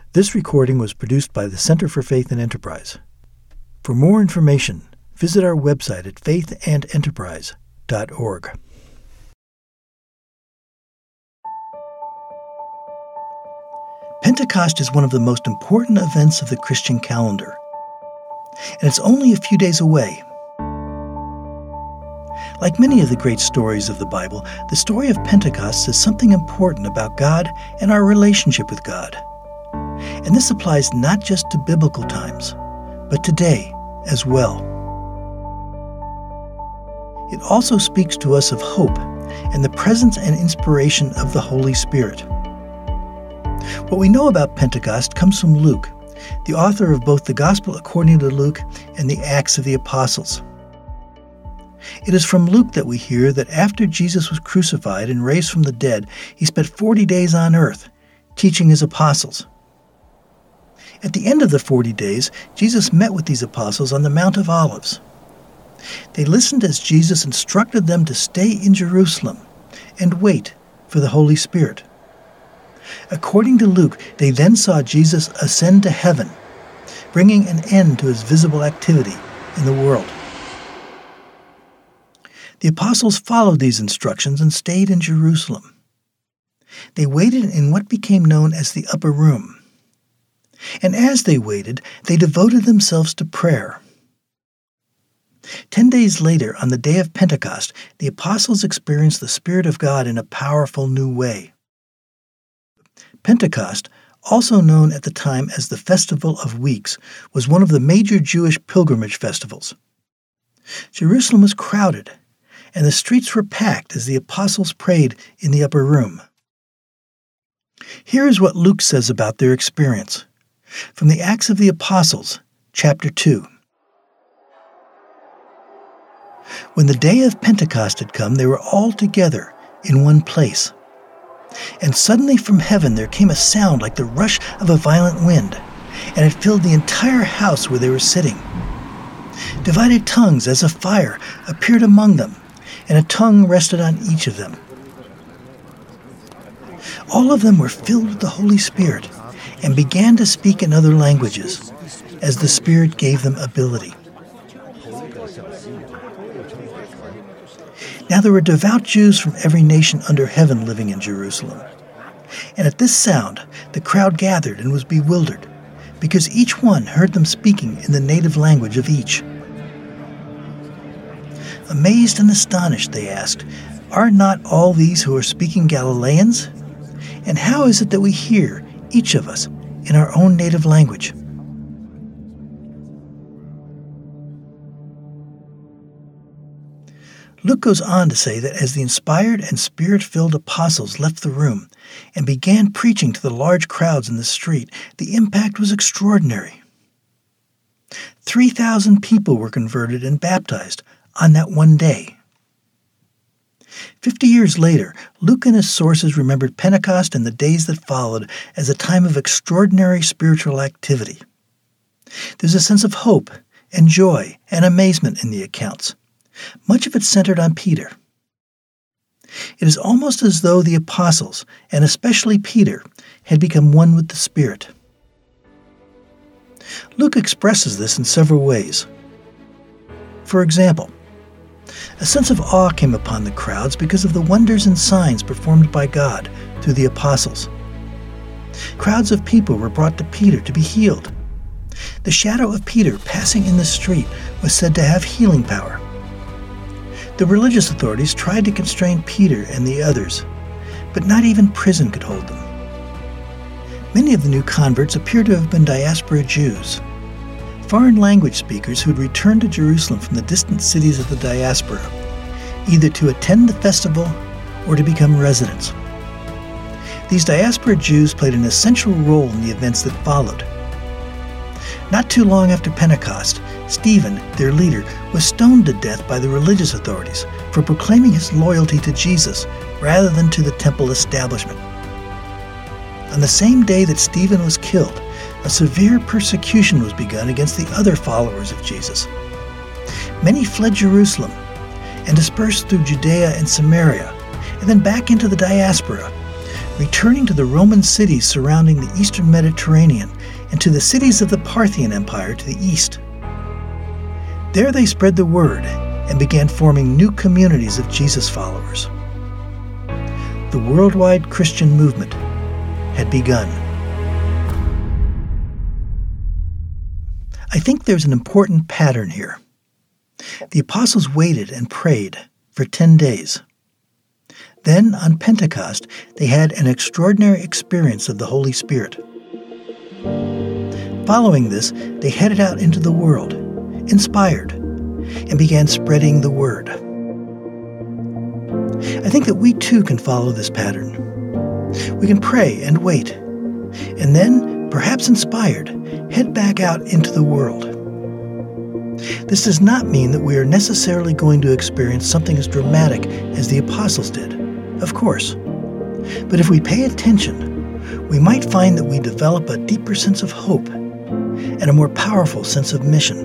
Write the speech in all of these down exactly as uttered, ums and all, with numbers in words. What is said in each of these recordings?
This recording was produced by the Center for Faith and Enterprise. For more information, visit our website at faith and enterprise dot org. Pentecost is one of the most important events of the Christian calendar, and it's only a few days away. Like many of the great stories of the Bible, the story of Pentecost says something important about God and our relationship with God. And this applies not just to biblical times, but today as well. It also speaks to us of hope and the presence and inspiration of the Holy Spirit. What we know about Pentecost comes from Luke, the author of both the Gospel according to Luke and the Acts of the Apostles. It is from Luke that we hear that after Jesus was crucified and raised from the dead, he spent forty days on earth, teaching his apostles. At the end of the forty days, Jesus met with these apostles on the Mount of Olives. They listened as Jesus instructed them to stay in Jerusalem and wait for the Holy Spirit. According to Luke, they then saw Jesus ascend to heaven, bringing an end to his visible activity in the world. The apostles followed these instructions and stayed in Jerusalem. They waited in what became known as the upper room. And as they waited, they devoted themselves to prayer. Ten days later, on the day of Pentecost, the apostles experienced the Spirit of God in a powerful new way. Pentecost, also known at the time as the Festival of Weeks, was one of the major Jewish pilgrimage festivals. Jerusalem was crowded, and the streets were packed as the apostles prayed in the upper room. Here is what Luke says about their experience. From the Acts of the Apostles, chapter two. When the day of Pentecost had come, they were all together in one place. And suddenly from heaven there came a sound like the rush of a violent wind, and it filled the entire house where they were sitting. Divided tongues as of fire appeared among them, and a tongue rested on each of them. All of them were filled with the Holy Spirit and began to speak in other languages, as the Spirit gave them ability. Now there were devout Jews from every nation under heaven living in Jerusalem. And at this sound, the crowd gathered and was bewildered, because each one heard them speaking in the native language of each. Amazed and astonished, they asked, "Are not all these who are speaking Galileans? And how is it that we hear, each of us, in our own native language?" Luke goes on to say that as the inspired and Spirit-filled apostles left the room and began preaching to the large crowds in the street, the impact was extraordinary. three thousand people were converted and baptized on that one day. Fifty years later, Luke and his sources remembered Pentecost and the days that followed as a time of extraordinary spiritual activity. There's a sense of hope and joy and amazement in the accounts. Much of it centered on Peter. It is almost as though the apostles, and especially Peter, had become one with the Spirit. Luke expresses this in several ways. For example, a sense of awe came upon the crowds because of the wonders and signs performed by God through the apostles. Crowds of people were brought to Peter to be healed. The shadow of Peter passing in the street was said to have healing power. The religious authorities tried to constrain Peter and the others, but not even prison could hold them. Many of the new converts appear to have been diaspora Jews, foreign language speakers who had returned to Jerusalem from the distant cities of the diaspora, either to attend the festival or to become residents. These diaspora Jews played an essential role in the events that followed. Not too long after Pentecost, Stephen, their leader, was stoned to death by the religious authorities for proclaiming his loyalty to Jesus rather than to the temple establishment. On the same day that Stephen was killed, a severe persecution was begun against the other followers of Jesus. Many fled Jerusalem and dispersed through Judea and Samaria, and then back into the diaspora, returning to the Roman cities surrounding the eastern Mediterranean and to the cities of the Parthian Empire to the east. There they spread the word and began forming new communities of Jesus followers. The worldwide Christian movement had begun. I think there's an important pattern here. The apostles waited and prayed for ten days. Then, on Pentecost, they had an extraordinary experience of the Holy Spirit. Following this, they headed out into the world, inspired, and began spreading the word. I think that we too can follow this pattern. We can pray and wait, and then, perhaps inspired, head back out into the world. This does not mean that we are necessarily going to experience something as dramatic as the apostles did, of course. But if we pay attention, we might find that we develop a deeper sense of hope and a more powerful sense of mission.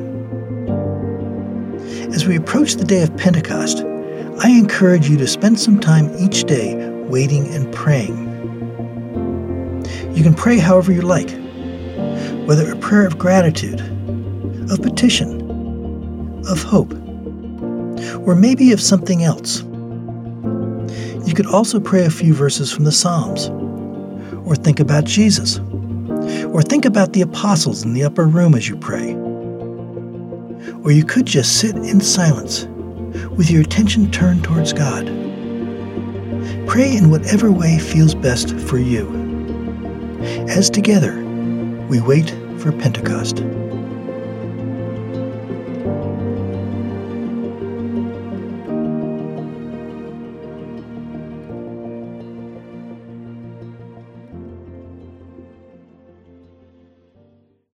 As we approach the day of Pentecost, I encourage you to spend some time each day waiting and praying. You can pray however you like, whether a prayer of gratitude, of petition, of hope, or maybe of something else. You could also pray a few verses from the Psalms, or think about Jesus, or think about the apostles in the upper room as you pray. Or you could just sit in silence with your attention turned towards God. Pray in whatever way feels best for you. As together, we wait for Pentecost.